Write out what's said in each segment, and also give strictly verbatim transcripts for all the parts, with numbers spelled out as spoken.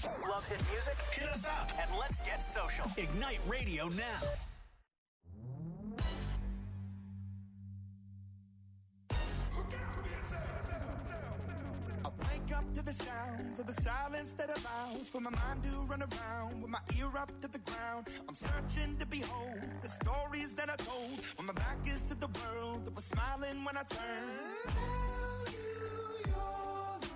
Love hit music? Hit us up and let's get social. Ignite Radio now. I wake up to the sounds of the silence that allows for my mind to run around with my ear up to the ground. I'm searching to behold the stories that I told when my back is to the world that was smiling when I turned. Tell you you're the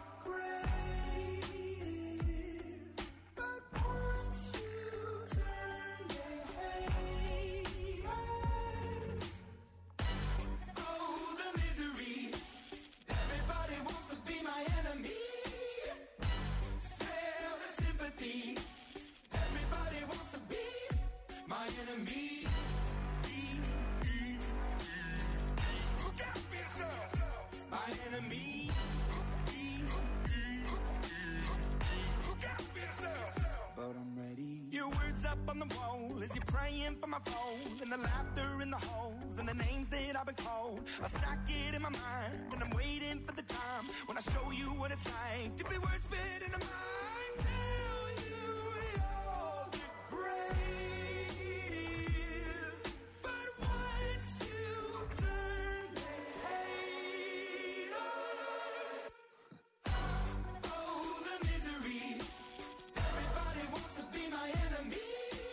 greatest, but once you turn, they hate us. Oh, the misery. Everybody wants to be my enemy. Smell the sympathy. Everybody wants to be my enemy. Look out for yourself. My enemy. Look out for yourself. But I'm ready. Your words up on the wall as you're praying for my phone, and the laughter in the halls and the names that I've been called. I stack it in my mind and I'm waiting for the time when I show you what it's like to be worse fit in the mind. Tell you you're the greatest, but once you turn, they hate us. Oh, the misery. Everybody wants to be my enemy.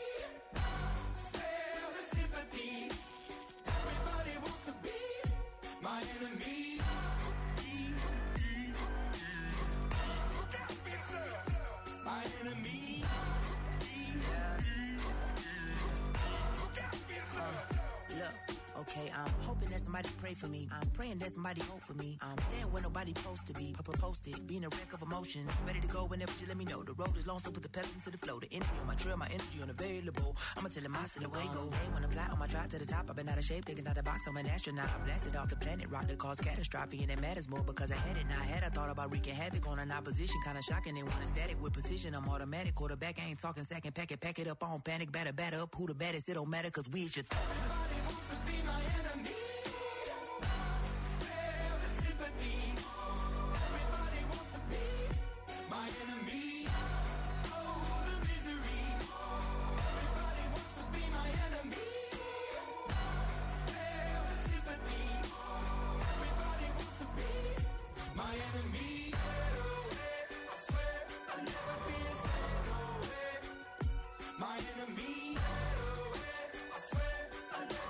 Spare the sympathy. Everybody wants to be my enemy. Look out for yourself. My enemy. Look out for yourself. Look, okay, I'm hoping that somebody pray for me. I'm praying that somebody hope for me. I'm staying where nobody supposed to be. Papa posted, being a wreck of emotions. Ready to go whenever you let me know. The road is long, so put the pedal into the flow. The energy on my trail, my energy unavailable. I'ma tell him I still away go. Hey, when I fly on my drive to the top, I've been out of shape, thinking out the box. I'm an astronaut. I blasted off the planet, rock that caused catastrophe, and it matters more because I had it. Now I had I thought about wreaking havoc on an opposition, kind of shocking. They want a static with precision. I'm automatic. Quarterback, I ain't talking second. Pack it, pack it up on panic. Batter, batter up. Who the baddest? It don't matter because we is your th- Everybody wants to be my enemy. Spare the sympathy. Everybody wants to be my enemy. Oh, the misery. Everybody wants to be my enemy. Spare the sympathy. Everybody wants to be my enemy. I swear I'll never be a second away. My enemy. I swear I'll never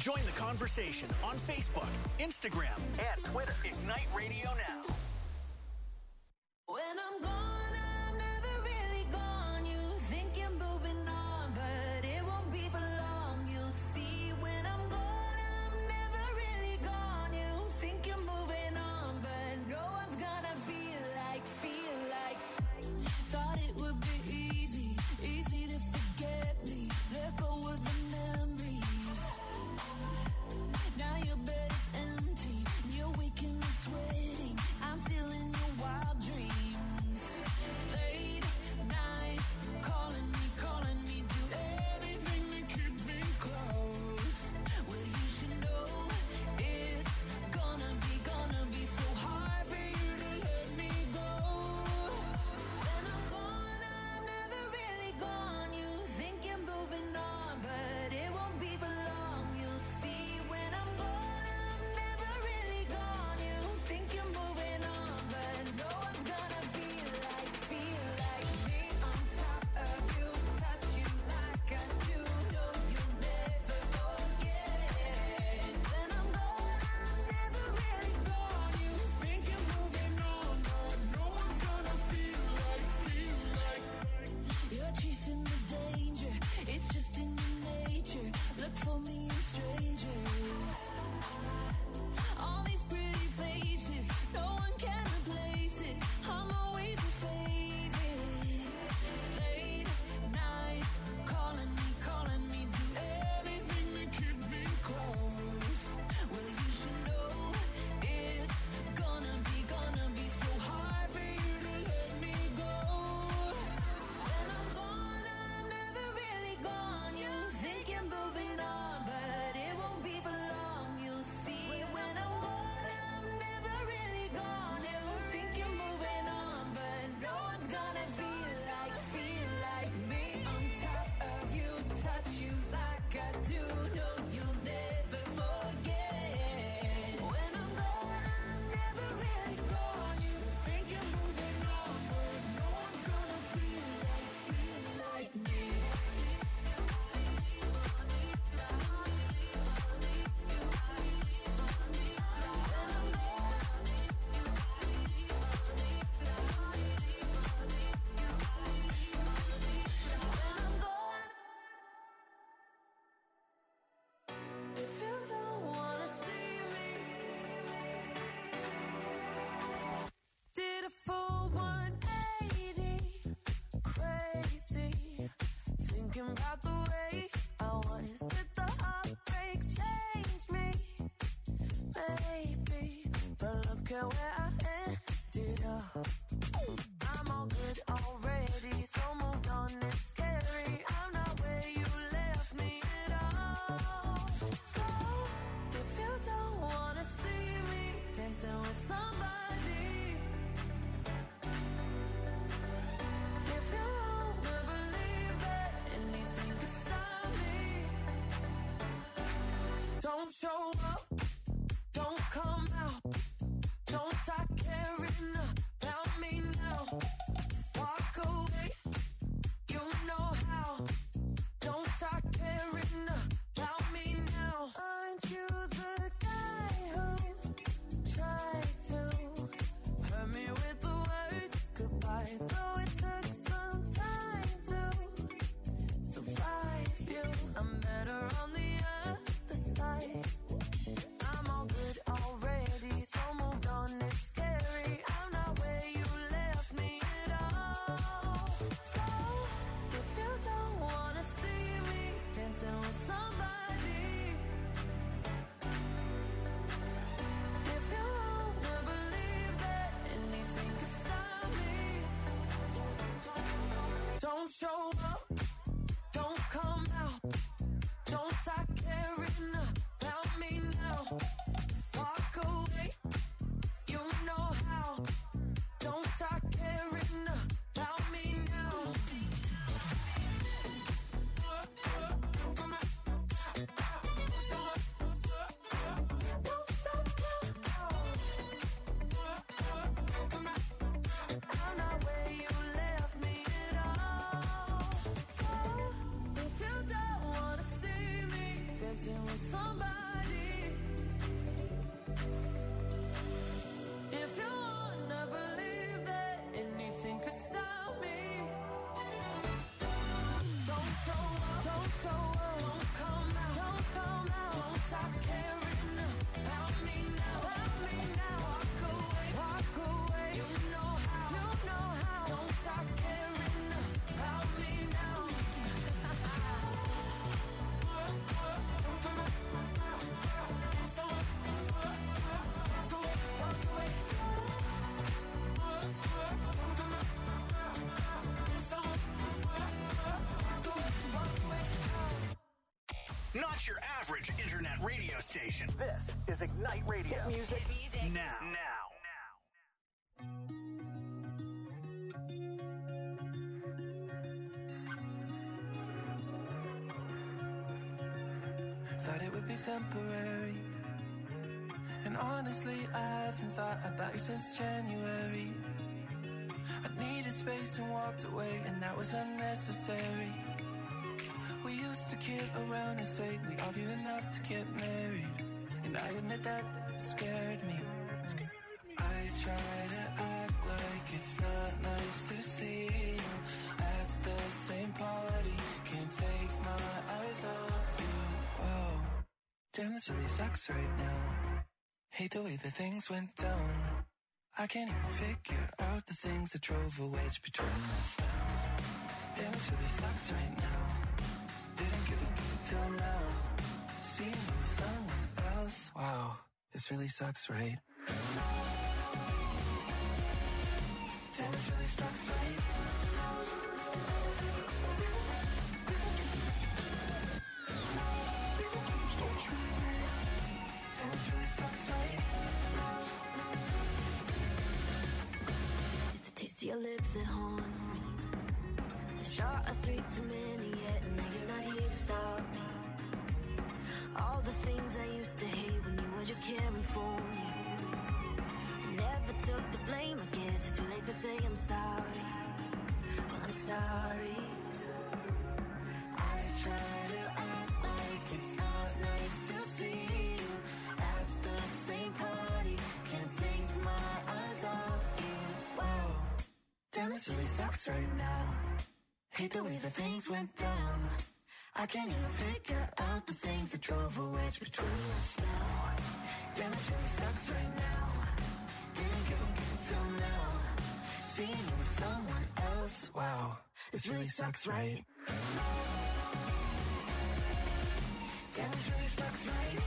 Join the conversation on Facebook, Instagram, and Twitter. Ignite Radio Now. When I'm gone, I'm never really gone. You think you're moving on, but it won't be for long. You'll see when I'm gone, I'm never really gone. You think you're moving on, but no one's gonna feel like, feel like. Thought it would be easy, easy to forget me. Let go of the memories. Now your bed is empty, and you're waking up sweating. I'm still in your wild dreams. Late nights, calling me, calling me, do anything to keep me close. Well, you should know it's gonna be, gonna be so hard for you to let me go. When I'm gone, I'm never really gone. You think you're moving on, but it won't be for long. You'll see when I'm gone, I'm never really gone. You think you're moving on, but no one's gonna feel like, feel like me on top of you, touch you like I do. No, you'll never forget. When I'm gone, I'm never really gone. You think you're moving on, but no one's gonna feel like, feel like. You're chasing the danger, it's just in your nature. Look for me in strangers. All these pretty faces, no one can replace it. I'm always your favorite. Late nights, calling me, calling me, do anything to keep me close. Well, you should know it's gonna be, gonna be so hard for you to let me go. When I'm gone, I'm never really gone. You think you're moving on, but it won't be for long. You'll see when I'm gone, I'm never really gone. You think you're moving on, but no one's gonna feel like, feel like me on top of you, touch you like I do. No, you'll never forget. When I'm gone, I'm never really gone. You think you're moving on, but no one's gonna feel like, feel like me. If you don't wanna see me, did a full one eighty, crazy, thinking about the way I was. Did the heartbreak change me? Maybe, but look at where I ended up. I'm all good already, so moved on, it's scary. I'm not where you left me at all. So, if you don't wanna see me dancing with somebody, if you wanna believe that anything could stop me, don't show up, don't come out, don't start caring about me now. Walk away, you know how. Don't start caring about me now. Aren't you the guy who tried to hurt me with the word goodbye? Though it took some time to survive you, I'm better on the other side. I'm all good already, so moved on, it's scary. I'm not where you left me at all. So, if you don't wanna see me dancing with somebody, if you wanna believe that anything could stop me, don't show up, don't come out, don't start caring about me now. Walk away, you know how. Don't start caring about me now. Don't stop now. I'm not where you left me at all. This is Ignite Radio. Hit music. Hit music. Now. Now. Thought it would be temporary, and honestly I haven't thought about you since January. I needed space and walked away, and that was unnecessary. We used to kid around and say we argued enough to get married, and I admit that scared me. I try to act like it's not nice to see you at the same party. Can't take my eyes off you. Whoa, damn, this really sucks right now. Hate the way that things went down. I can't even figure out the things that drove a wedge between us now. Damn, this really sucks right now. Didn't give a fuck till now. Seeing you with someone else. Wow, this really sucks, right? Damn, this really sucks, right? Damn, this really sucks, right? It's the taste of your lips that haunts me. The shot of three too many yet, and now you're not here to stop me. All the things I used to hate when you were just caring for me. I never took the blame, I guess it's too late to say I'm sorry. Well, I'm sorry. I try to act like it's not nice to see you at the same party. Can't take my eyes off you. Wow, damn, this really sucks right now. Hate the way that things went down. I can't even figure out the things that drove a wedge between us now. Damn, this really sucks right now. Didn't give a fuck till now. Seeing you with someone else. Wow, this really sucks, right? Damn, this really sucks, right?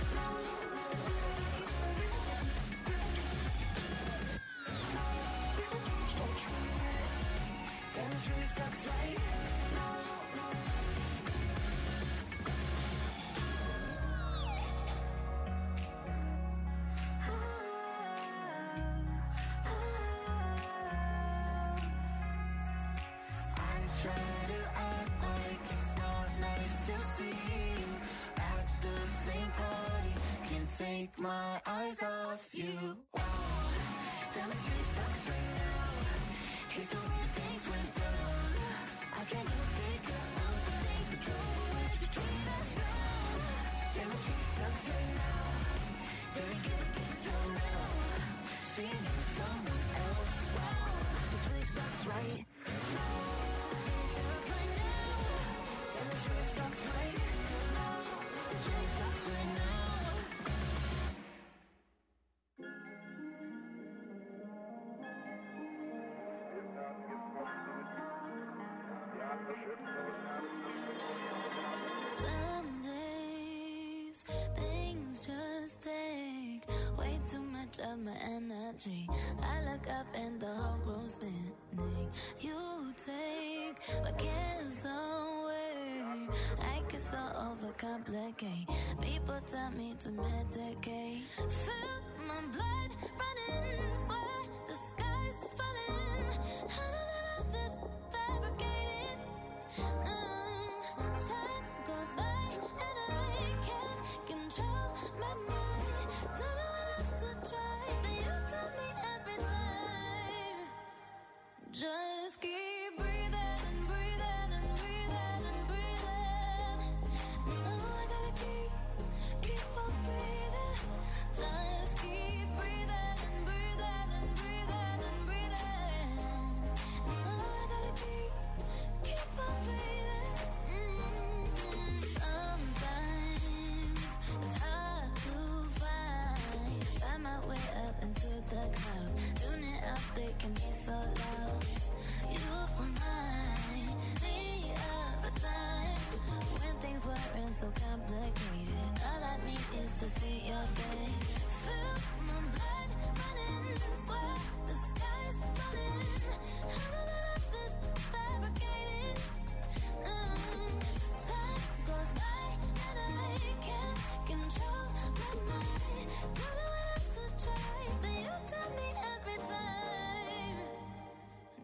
Damn, this really sucks, right? I try to act like it's not nice to see you at the same party. Can't take my eyes off you. Wow, damn, this really sucks right now. Hate the way things went down. I can't even figure out the things that drove a wedge between us now. Damn, this really sucks right now. Didn't give a fuck till now. Seeing you with someone else. Wow, this really sucks, right? Damn, this really sucks right now. This really sucks right now. Some days things just take way too much of my energy. I look up and the whole room's spinning. You take my cares away. I get so overcomplicate. People tell me to medicate. Feel my blood running, swear the sky's falling. How did I let this fabricated? Mm, time goes by and I can't control my mind. Don't know what else to try, but you tell me every time. Just keep breathing and breathing and breathing and breathing. No, I gotta keep, keep on breathing. Just keep breathing and breathing and breathing and breathing. No, I gotta keep, keep on breathing. Mm-hmm. Sometimes it's hard to find, find my way up into the clouds. Tuning out, they can be so loud. You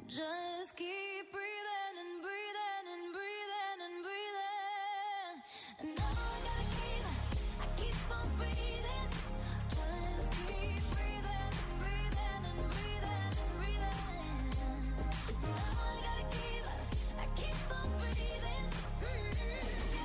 Just keep breathing and breathing and breathing and breathing. And now I gotta keep, I keep on breathing. Just keep breathing and breathing and breathing and breathing. Now I gotta keep, I keep on breathing. Mm-hmm.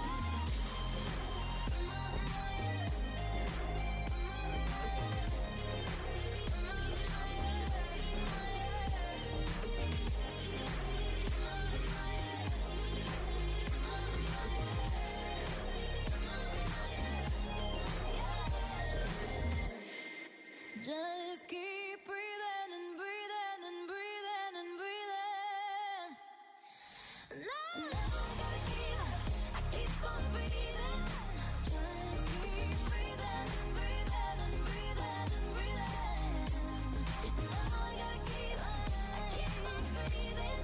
Just keep breathing and breathing and breathing and breathing. Now I gotta keep, I keep on breathing. Just keep breathing and breathing and breathing and breathing. Now I gotta keep, I keep on breathing.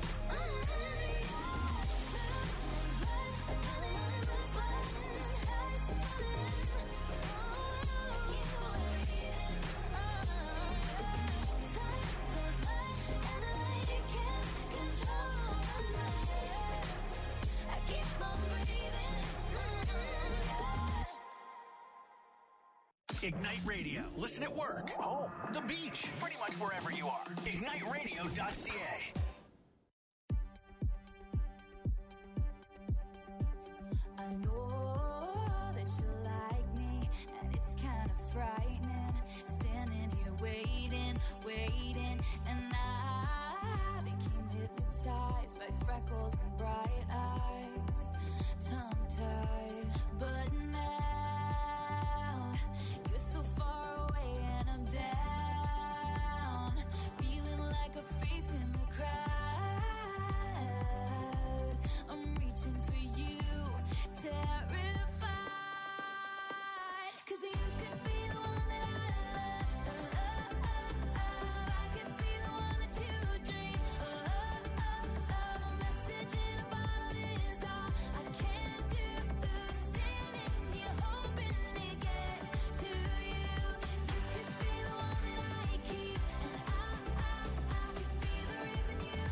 Ignite Radio. Listen at work, home, the beach, pretty much wherever you are. ignite radio dot c a. I know that you like me, and it's kind of frightening. Standing here waiting, waiting, and I became hypnotized by freckles and bright eyes, tongue-tied. But now you're so far away, and I'm down, feeling like a face in the crowd. I'm reaching for you, terrified, 'cause you could be the one that I love. I could be the one that you dream. A message in a bottle is all I can do. Standing here hoping it gets to you. You could be the one that I keep, and I, I, I could be the reason you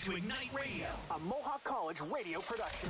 to Ignite Radio, a Mohawk College radio production.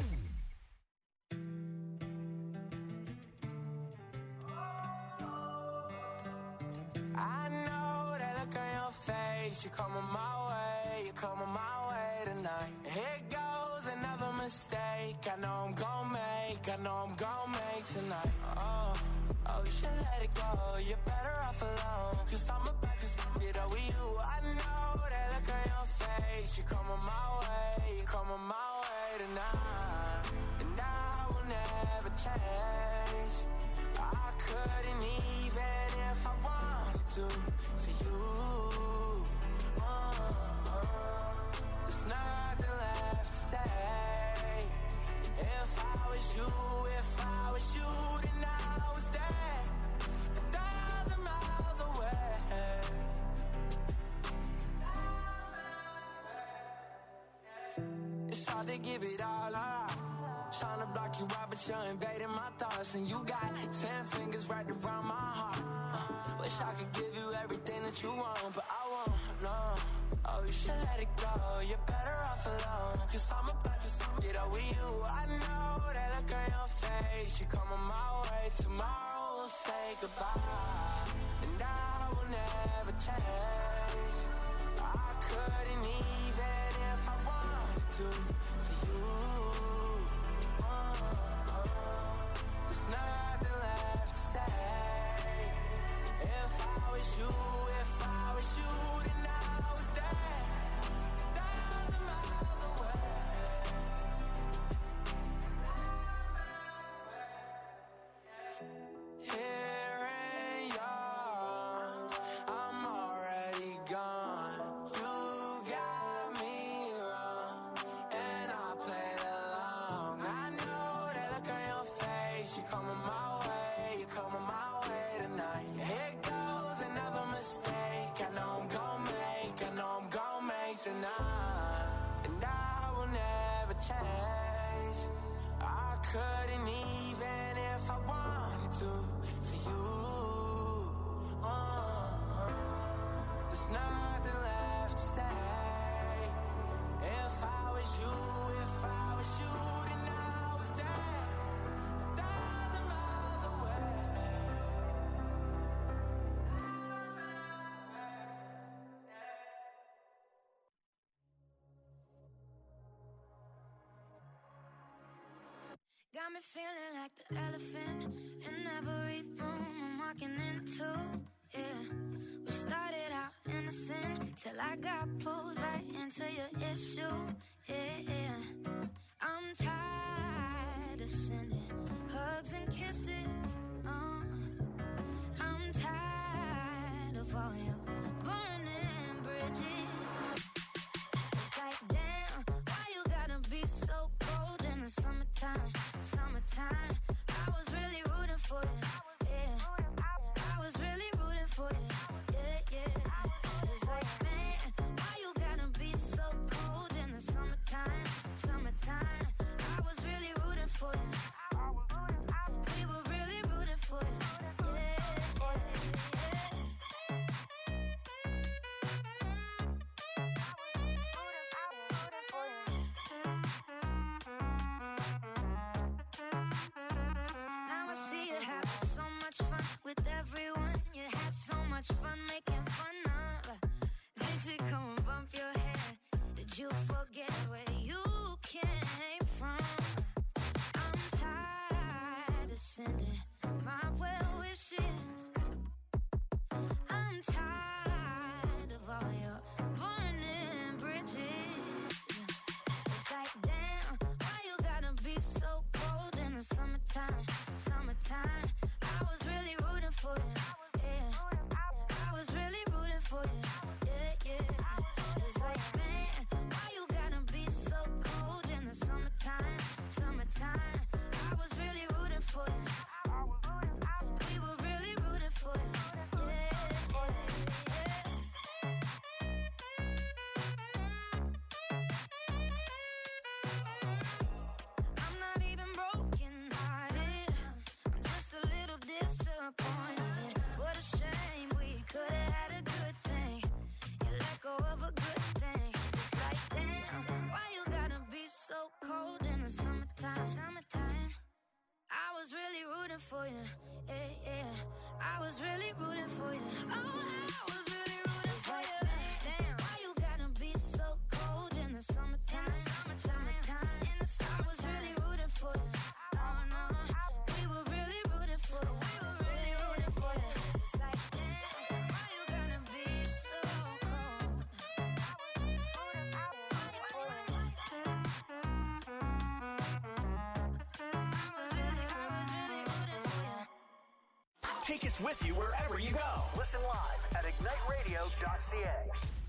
I know that look on your face. You're coming my way, you're coming my way tonight. Here goes another mistake. I know I'm gon' make, I know I'm gon' make tonight. Oh, oh, you should let it go. You're better off alone. Cause I'm about to stop it over you. I know that look on your face. You're coming my way, you're coming my way tonight. And I will never change. I couldn't even if I wanted to for you. Uh, uh, there's nothing left to say. If I was you, if I was you, then I was there, a thousand miles away. It's hard to give it all up. Trying to block you out, but you're invading my thoughts. And you got ten fingers right around my heart. uh, Wish I could give you everything that you want, but I won't, no. Oh, you should let it go. You're better off alone. Cause I'm about to get over you. I know that look on your face. You're coming my way. Tomorrow we'll say goodbye. And I will never change. I couldn't even if I wanted to for you. There's nothing left to say. If I was you, if I was you, then I was there, a thousand miles away. Here in your arms, I'm already gone. You got me wrong, and I played along. I know that look on your face. You're coming my way, you're coming my way tonight. Here goes another mistake. I know I'm gon' make, I know I'm gon' make tonight. And I will never change. I couldn't even if I wanted to for you. Uh, there's nothing left to say. If I was you, if I was you, then I was there, a thousand miles away. Got me feeling like the elephant in every room I'm walking into. Yeah, we started out innocent till I got pulled right into your issue. Yeah, yeah. I'm tired of sending hugs and kisses. Uh, I'm tired of all your burning bridges. It's like, damn, why you gotta be so cold in the summertime? Summertime, I was really rooting for you. Yeah, I was really rooting for you. Yeah, yeah. It's like, man, why you gotta be so cold in the summertime? Summertime, I was really rooting for you. We were really rooting for you. Yeah, yeah, yeah. Now I see you having so much fun with everyone. You had so much fun making fun of. Did she come and bump your head? Did you forget where you came from? I'm tired of sending my well wishes. I'm tired of all your burning bridges. It's like, damn, why you gotta be so cold in the summertime? Summertime, I was really rooting for you. Yeah, I was really rooting for you. Yeah, yeah. It's like, man, why you gotta be so cold in the summertime? Summertime, I was really rooting for you. We were really rooting for you. Yeah, yeah, yeah. I'm not even broken hearted. I'm just a little disappointed. What a shame, we could have had a good thing. rooting for you. Yeah, yeah. I was really rooting for you. Oh, I was really rooting for you. Damn, why you gotta be so cold in the summertime? In the summertime, in the summer. I was really rooting for you. Oh no, we were really rooting for you. We were really rooting for you. It's like, damn, why you gotta be so cold? Take us with you wherever you go. Listen live at ignite radio dot c a.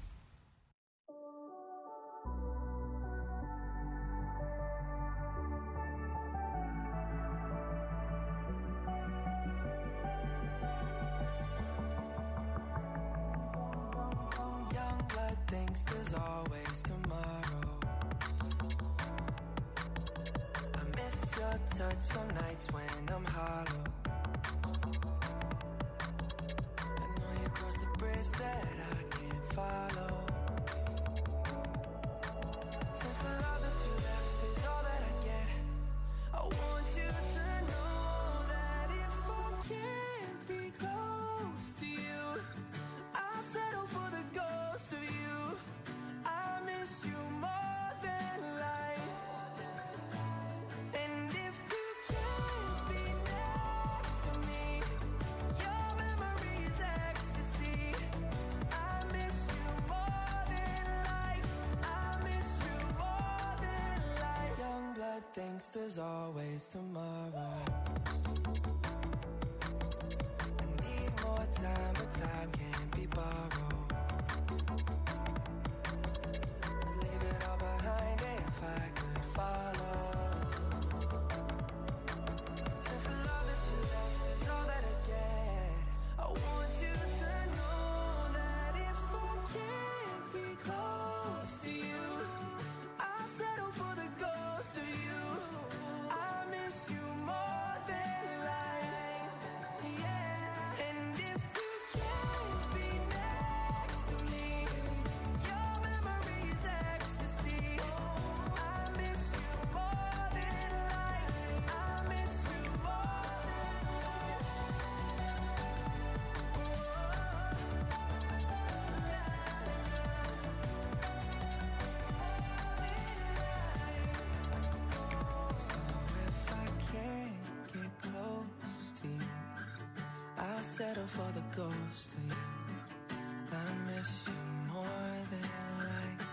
Young blood thinks there's always tomorrow. I miss your touch on nights when I'm hollow. Cross the bridge that I can't follow. Since the love that you left is all that I get, I want you to know that if I can't be close to you, I'll settle for the ghost of you. I miss you more than life. And if you can't be next to me, your memory is ecstasy. I miss you more than life. I miss you more than life. Young blood thinks there's always tomorrow. I need more time, but time can't be borrowed. I'd leave it all behind if I could follow. Since the love that you left is all that I get, I want you to know that if I can't be close to you, I'll settle for the ghost of you. I miss you more than life. Yeah. And if you can't be next to me, your memory is ecstasy. I miss you more than life. I miss you more than life. So if I can't get close to you, I'll settle for the ghost of you. I miss you more than life.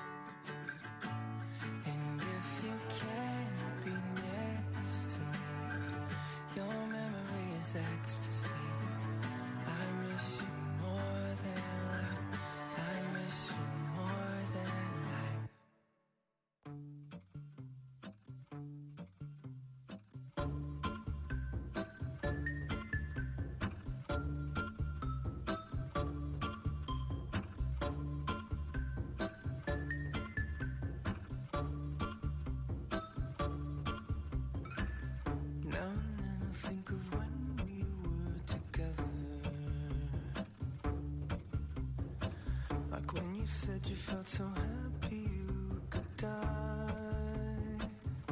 And if you can't be next to me, your memory is ecstasy. I miss you more than life. I miss you more than life. Now and then I think of when we were together. Like when you said you felt so happy you could die.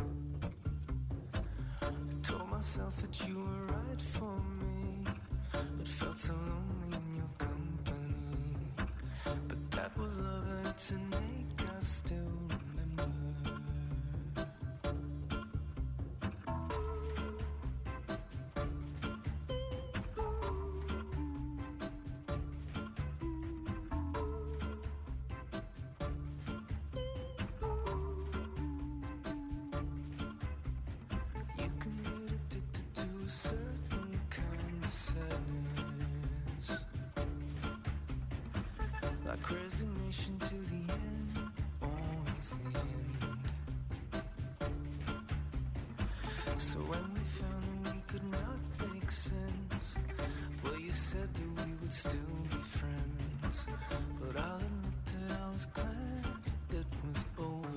I told myself that you were right for me, but felt so lonely in your company. But that was love and it's an ache I still remember. You can get addicted to a certain kind of sadness, like resignation to the end, always the end. So when we found that we could not make sense, well, you said that we would still be friends. But I'll admit that I was glad it was over.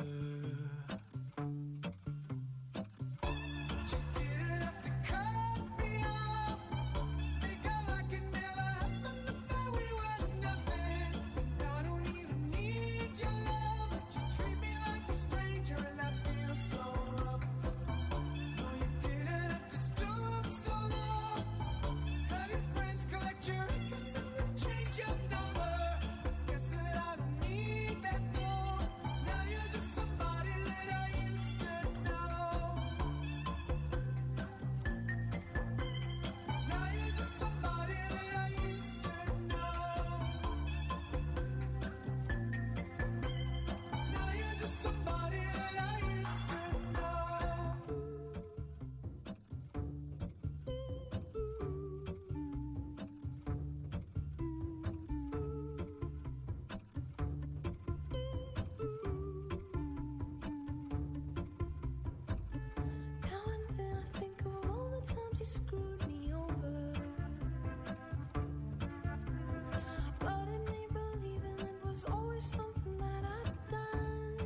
You didn't have to cut me off, because like it never happened, and that we were nothing. I don't even need your love, but you treat me like a stranger, and that feels so rough. No, you didn't have to stoop so you screwed me over. But in me believing it was always something that I'd done.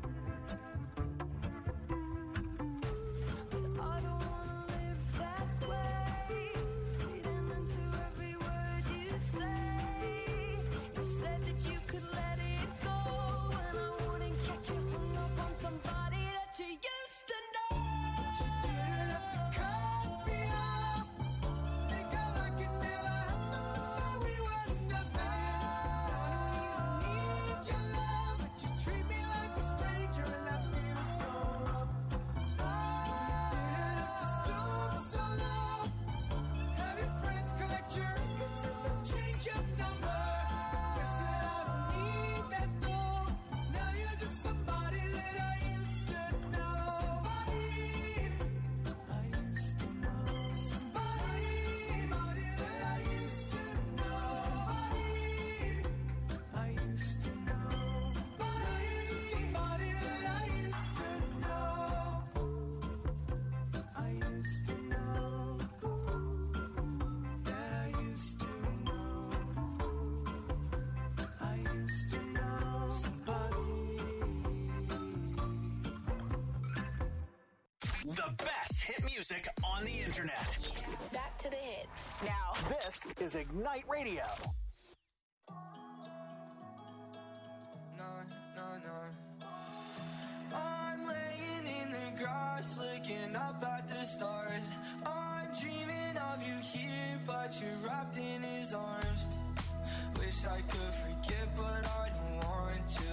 But I don't wanna live that way, reading into every word you say. You said that you could let it go, and I wouldn't catch you hung up on somebody that you used to know. But you didn't have to cut me off. Think I like it never happened, but we were nothing. I don't even need your love, but you treat me like a stranger, and I feel so rough. You didn't have to stoop so low. Have your friends collect your records and then change your number. Guess that I don't need that though. Now you're just somebody that I used to know. Somebody I used to know. Somebody, somebody that I used to know. Somebody I used to know. Somebody, just somebody that I used to know. I used to know. That I used to know. I used to know somebody. The best hit music on the internet. Back to the hits. Now, this is Ignite Radio. No, no, no. I'm laying in the grass, looking up at the stars. I'm dreaming of you here, but you're wrapped in his arms. Wish I could forget, but I don't want to.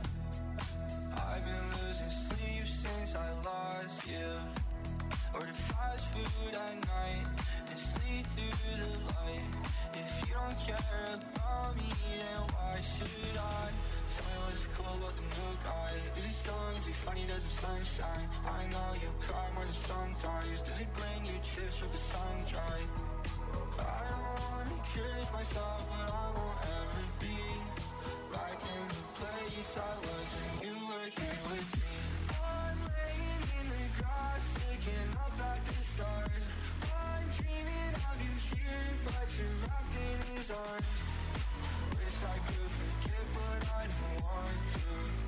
I've been losing sleep since I lost you. Order fast food at night and sleep through the light. If you don't care about me, then why should I? Tell me what's cool about the new guy. Is he strong? Is he funny? Does the sun shine? I know you cry more than sometimes. Does he bring you trips with the sun dry? I don't wanna curse myself, but I won't ever be back in the place I was when you were here with me. I'm laying in the grass, looking up at the stars. I'm dreaming of you here, but you're wrapped in his arms. Wish I could forget, but I don't want to.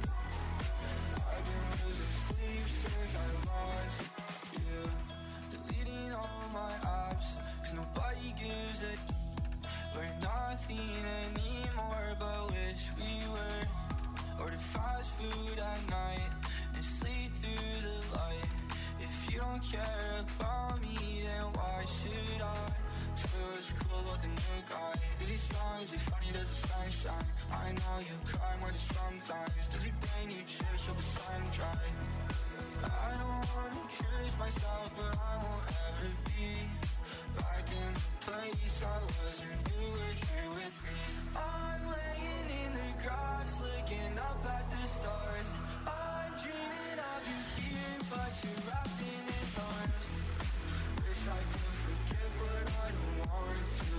I've been losing sleep since I lost you. Deleting all my apps, cause nobody gives a d- We're nothing anymore, but wish we were. Order fast food at night and sleep through the light. If you don't care about me, then why should I? Tell me what's cool about the new guy. Is he strong? Is he funny? Does the sun shine? I know you cry more than sometimes. Does he bring you chips with the sun dry? I don't wanna curse myself, but I won't ever be back in the place I was when you were here with me. I'm laying in the grass, looking up at the stars. I'm dreaming of you here, but you're wrapped in his arms. Wish I could forget, but I don't want to.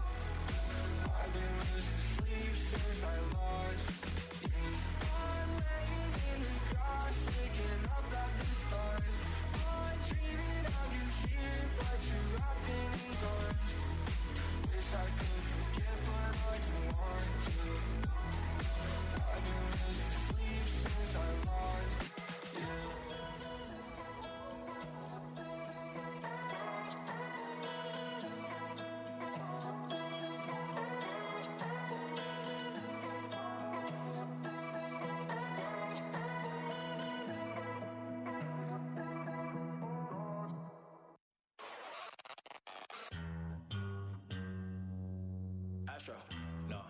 I've been losing sleep since I lost you. I'm laying in the grass, looking up at the stars. I'm dreaming of you here, but you're wrapped in his arms. Wish I could forget, but I don't want to. I've been losing sleep since I lost you. Astro, no.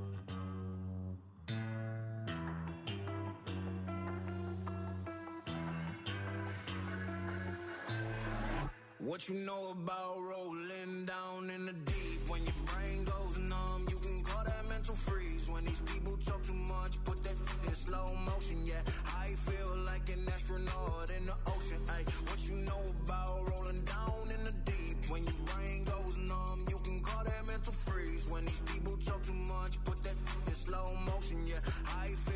What you know about rolling down in the deep? When your brain goes numb, you can call that mental freeze. When these people talk too much, put that in slow motion, yeah. I feel like an astronaut in the ocean, ay. What you know about rolling down in the deep? When your brain goes numb, you can call that mental freeze. When these people talk too much, put that in slow motion, yeah. I feel like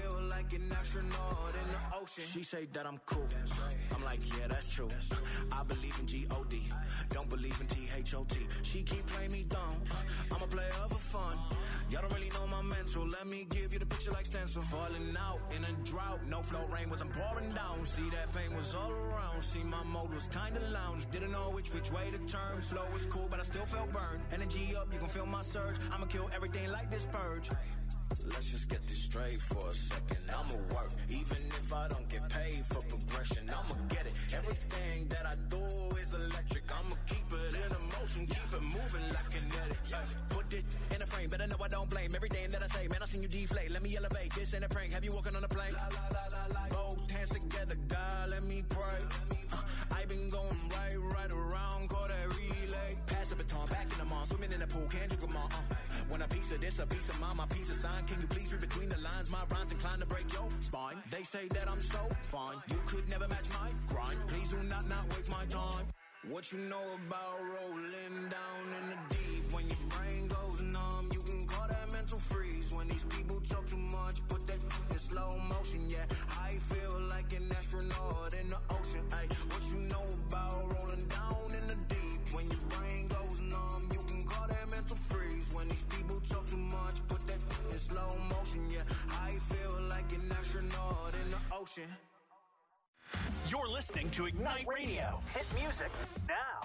like an astronaut in the ocean. She say that I'm cool. I'm like, yeah, that's true. I believe in G O D. Don't believe in T H O T. She keep playing me dumb. I'm a player for fun. Y'all don't really know my mental. Let me give you the picture like stencil. Falling out in a drought. No flow rain was I'm pouring down. See that pain was all around. See my mode was kinda lounge. Didn't know which which way to turn. Flow was cool, but I still felt burned. Energy up, you can feel my surge. I'ma kill everything like this purge. Let's just get this straight for a second. I'ma work, even if I don't get paid for progression. I'ma get it. Everything that I do is electric. I'ma keep it in motion, keep it moving like kinetic. Yeah. Put it in a frame, better know I don't blame everything that I say. Man, I seen you deflate. Let me elevate. This ain't a prank. Have you walking on a plane? La, la, la, la, la. Both hands together, God, let me pray. Uh, I been going right, right around, call that relay. Pass the baton, back in the mall, swimming in the pool, can't drink them all. Uh. When a piece of this, a piece of mine, my piece of sign. Can you please read between the lines? My rhymes inclined to break your spine. They say that I'm so fine. You could never match my grind. Please do not not waste my time. What you know about rolling down in the deep? When your brain goes numb, you can call that mental freeze. When these people talk too much, put that in slow motion. Yeah, I feel like an astronaut in the ocean. Ay, what you know about rolling down in the deep? When your brain goes numb, you can call that mental freeze. When these people talk too much, put that in slow motion. Yeah, I feel like an astronaut in the ocean. You're listening to Ignite Radio. Hit music now.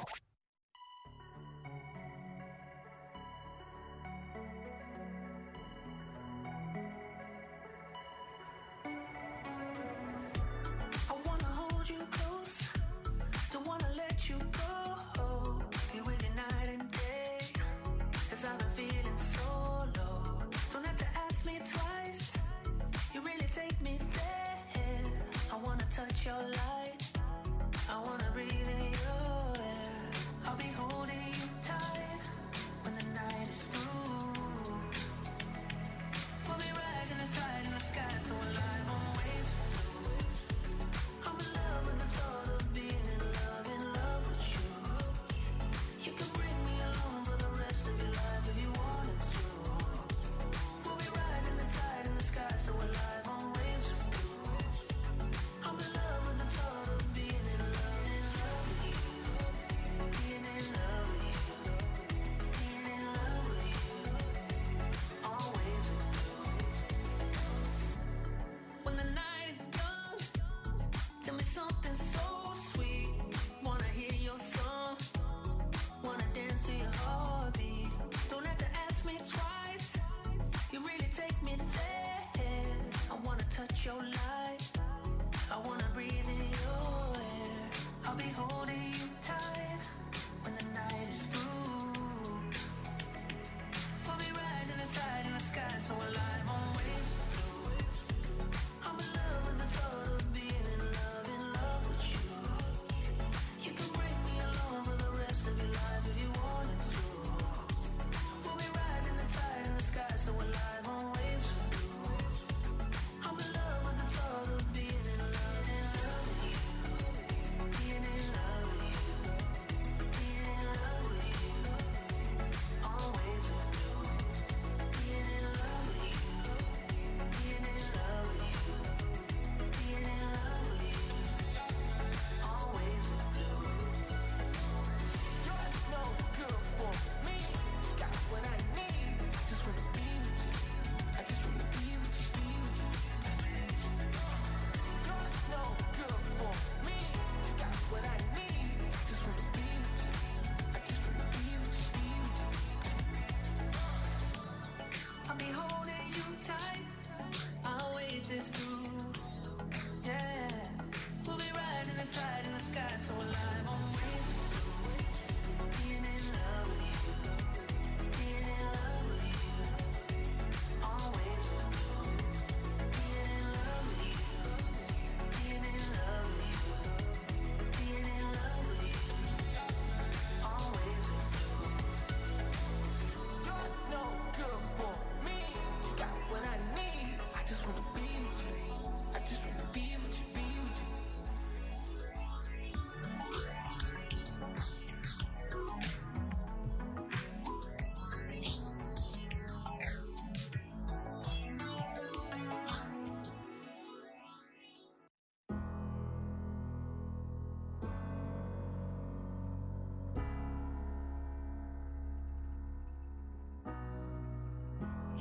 I wanna hold you close, don't wanna let you go. Be with you night and day, cause I've been feeling so low. Don't have to ask me twice, you really take me there. I wanna touch your light, I wanna breathe in your air.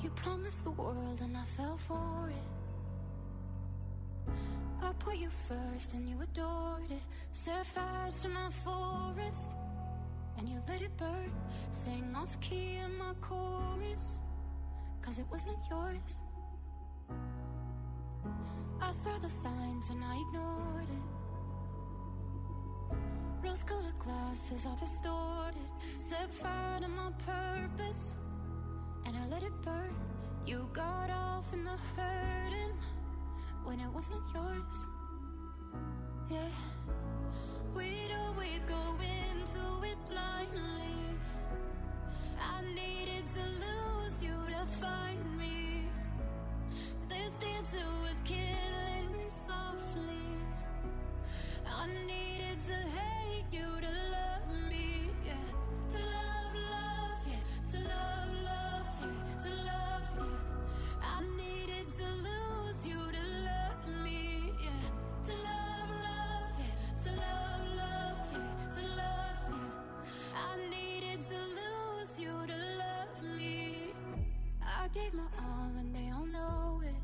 You promised the world and I fell for it. I put you first and you adored it. Set fires to my forest and you let it burn. Sang off key in my chorus, cause it wasn't yours. I saw the signs and I ignored it. Rose-colored glasses are distorted. Set fire to my purpose and I let it burn. You got off in the hurting when it wasn't yours. Yeah, we'd always go into it blindly. I needed to lose you to find me. This dancer was killing me softly. I needed to hate you to love me, yeah. To love, love, yeah. To love, love, yeah. To love, yeah. I needed to lose you to love me, yeah. To love, love, yeah. To love, love, yeah. To love, yeah. I needed to lose you to love me. I gave my all and they all know it.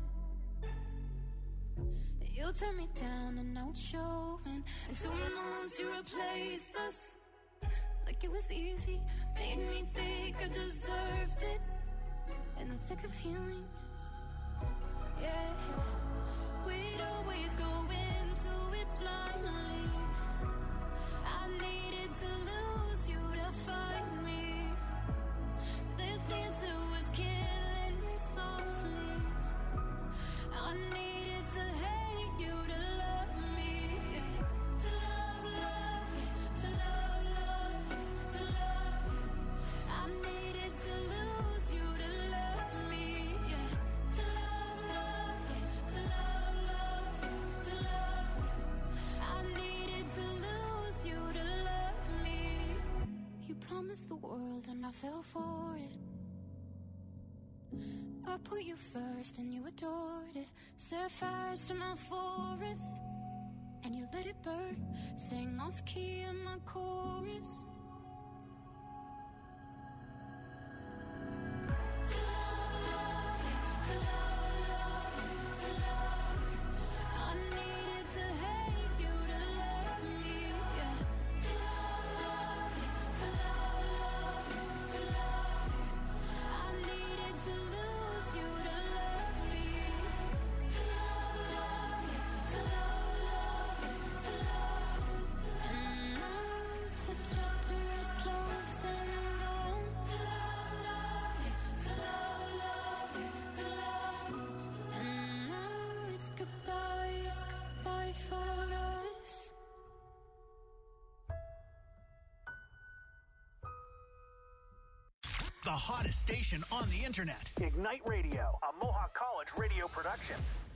You turned me down and now it's showing. And two months you replaced us like it was easy. Made me think I deserved it in the thick of healing. Yeah, we'd always go into it blindly. I needed to lose you to find me. This dancer was killing me softly. I needed to hate you to love me, yeah. To love, love, yeah. To love, love, yeah. To love, yeah. I needed to lose you to love me, yeah. To love, love, yeah. To love, love, yeah. To love, yeah. I needed to lose you to love me. You promised the world and I fell for it. I put you first and you adored it. Set fires to my forest and you let it burn. Sang off key in my chorus. To love, love, yeah. To love, love, yeah. To love, yeah. I needed to hate you to love me, yeah. To love, love, yeah. To love, love, yeah. To love, yeah. I needed to lose you to love me. To love, love, yeah. To love, love, yeah. To love, yeah. And now the chapter is closed and gone. To love, love, yeah. To love, love, yeah. To love, yeah. And now it's goodbye, it's goodbye for us. The hottest station on the internet. Ignite Radio, a Mohawk College radio production.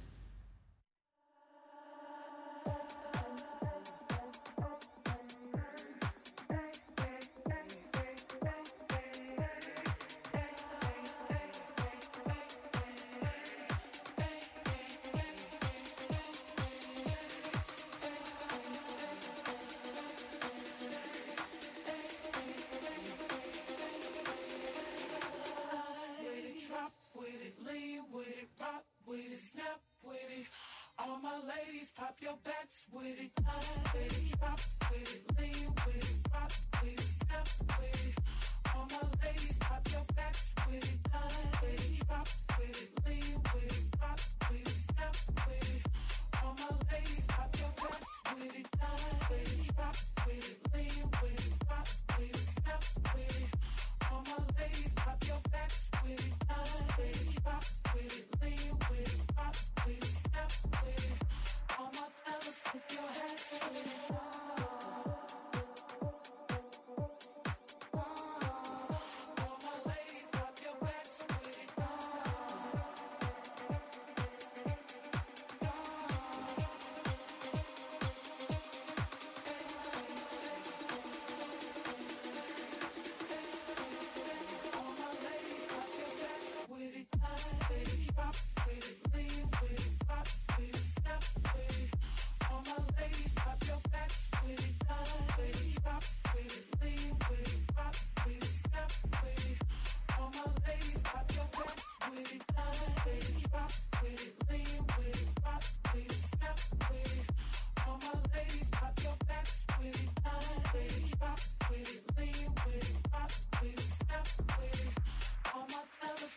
With it, drop with it, lean with it, rock with it, snap with it. All my ladies, pop your backs with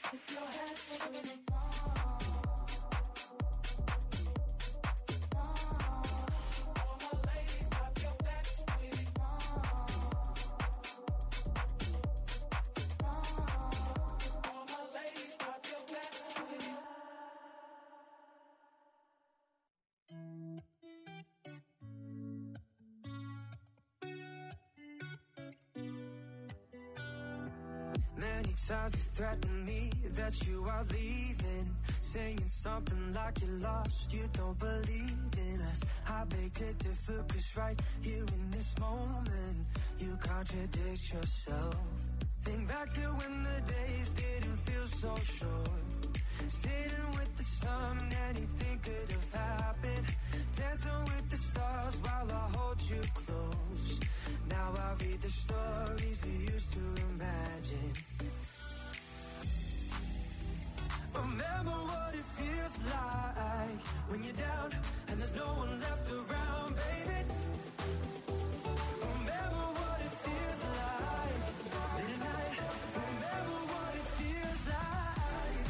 If your hands are with it. Many times you threatened me that you are leaving, saying something like you're lost, you don't believe in us. I beg to differ, cause right here in this moment, you contradict yourself. Think back to when the days didn't feel so short, sitting with the sun, anything could have happened, dancing with the stars while I hold you close. Now I read the stories we used to imagine. Remember what it feels like when you're down and there's no one left around, baby. Remember what it feels like late at night. Remember what it feels like.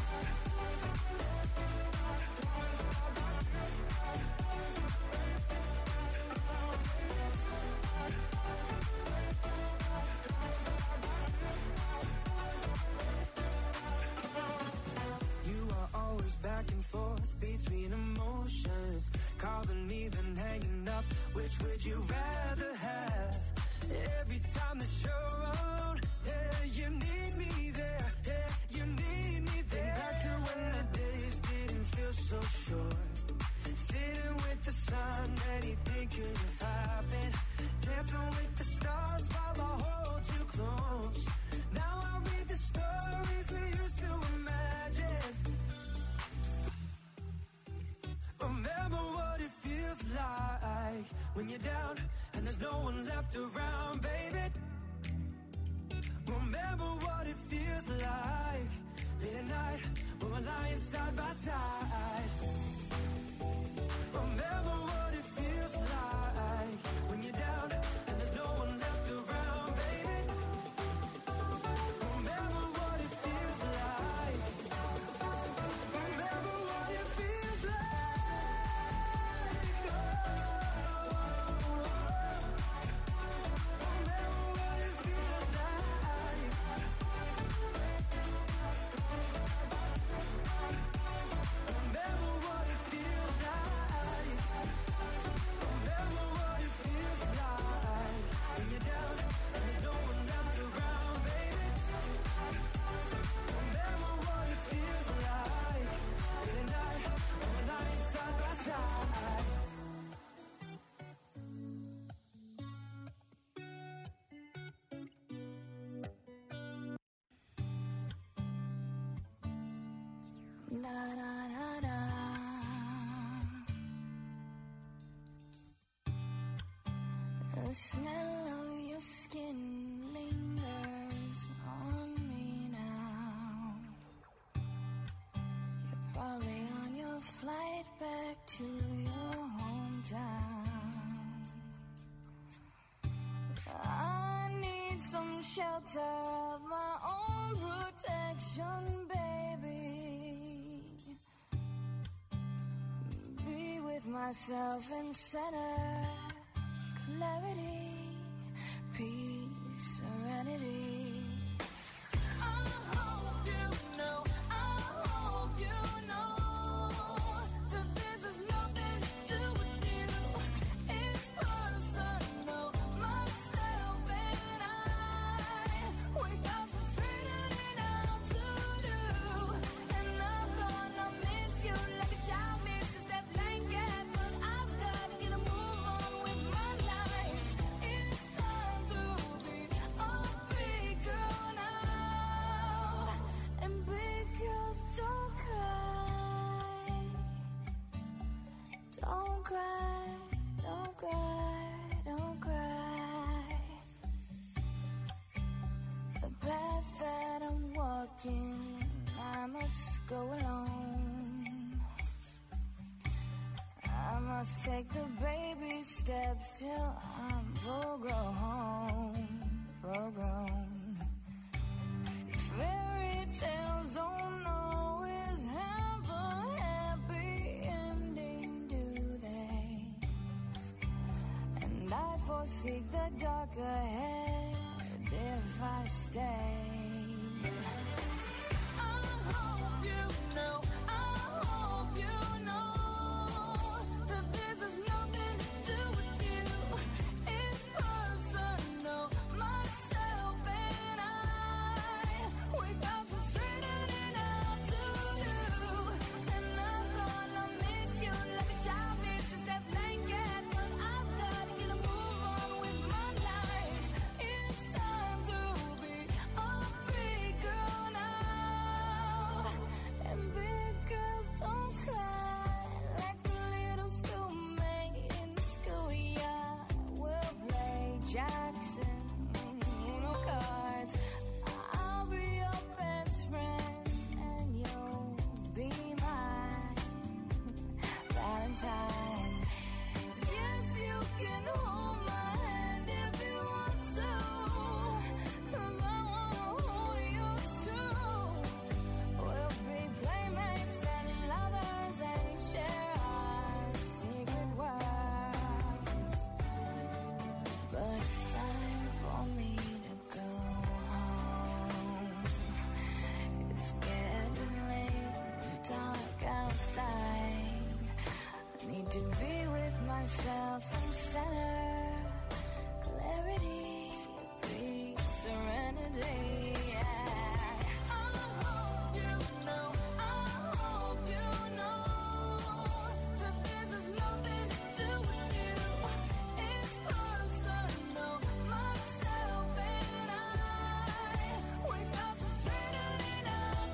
You are always back and forth between emotions, calling me then hanging up. Which would you rather have? Every time that you're around, yeah, you need me there, yeah, you need me there. Think back to when the days didn't feel so short, sitting with the sun, anything could have happened, dancing with the stars while I hold you close. Now I read the stories we used to imagine. Remember what it feels like when you're down and there's no one left around, baby. Remember what it feels like late at night when we're lying side by side. Remember what it feels like when you're down and there's no one left around, baby. Remember what it feels like. Remember what it feels like. Da, da, da, da. The smell of your skin lingers on me now. You're probably on your flight back to your hometown. I need some shelter of my own protection, baby. Be with myself in center, clarity, peace, serenity. I hope you know, I hope you know that this is nothing to do with you. It's personal, myself and I. We got some straightening out to do, and I'm gonna miss you like a child misses their blanket. But I've got to get a move on with my life. It's time to be a big girl now. And big girls don't cry. Don't cry, don't cry, don't cry. The path that I'm walking, I must go alone. I must take the baby steps till I'm full grown, full grown. Fairy tales don't seek the dark ahead if I stay.